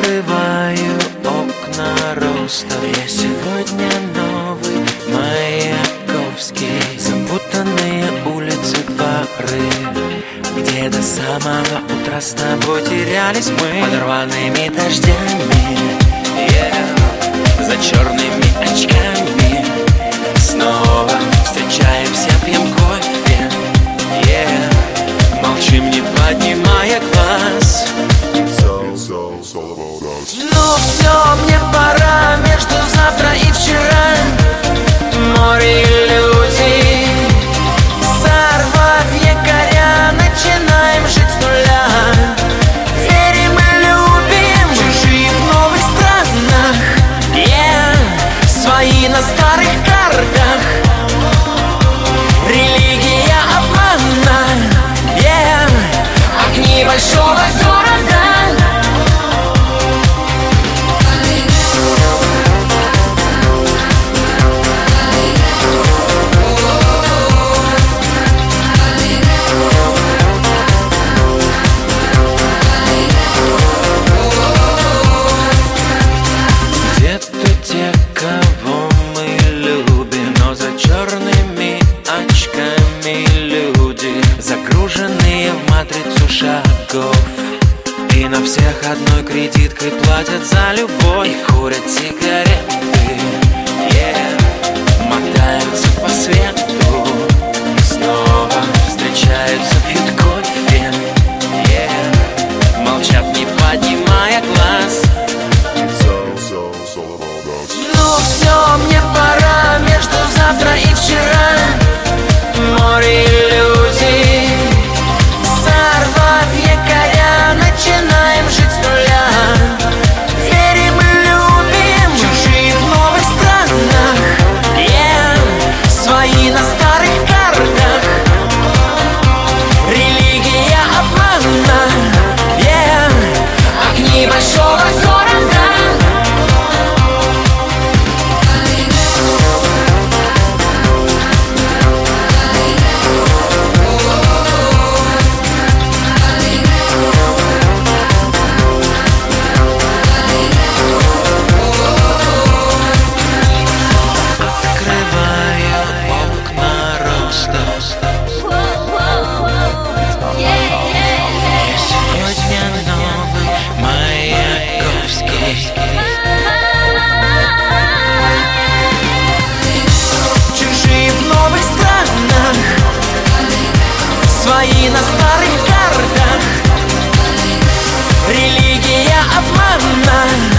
Открываю окна роста. Я сегодня новый Маяковский. Запутанные улицы, дворы, где до самого утра с тобой терялись мы под рваными дождями, за черными очками. Снова встречаемся, пьем кофе, молчим, не поднимая глаз. Ну все, мне пора, между завтра и вчера море иллюзий. Сорвав якоря, начинаем жить с нуля. Верим и любим, чужие в новых странах, свои на старых картах. Религия обмана, огни большого города. Где-то те, кого мы любим, но за черными очками люди, загруженные в матрицу шагов, и на всех одной кредиткой платят за любовь. И курят сигареты, мотаются по свету. Снова встречаются, пьют кофе, молчат, не поднимая глаз. Ну все, мне пора, между завтра и вчера море иллюзий. Сорвав якоря, начинаем жить с нуля. Верим и любим, чужие в новых странах, свои на старых картах. Религия обмана, огни большого города. Чужие в новых странах, свои на старых картах. Религия обмана.